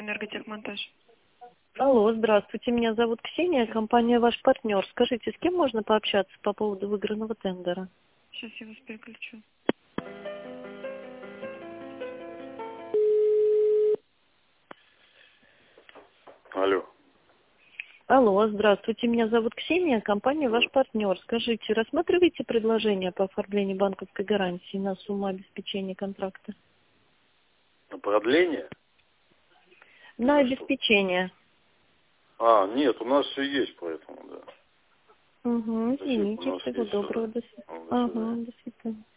«Энерготехмонтаж». Алло, здравствуйте, меня зовут Ксения, компания «Ваш партнер». Скажите, с кем можно пообщаться по поводу выигранного тендера? Сейчас я вас переключу. Алло. Алло, здравствуйте, меня зовут Ксения, компания «Ваш партнер». Скажите, рассматриваете предложение по оформлению банковской гарантии на сумму обеспечения контракта? На продление? На обеспечение. Нет, у нас все есть, поэтому, да. Угу, Спасибо, у извините, нас всего есть всё, доброго, да. до свидания. До свидания. Ага, до свидания.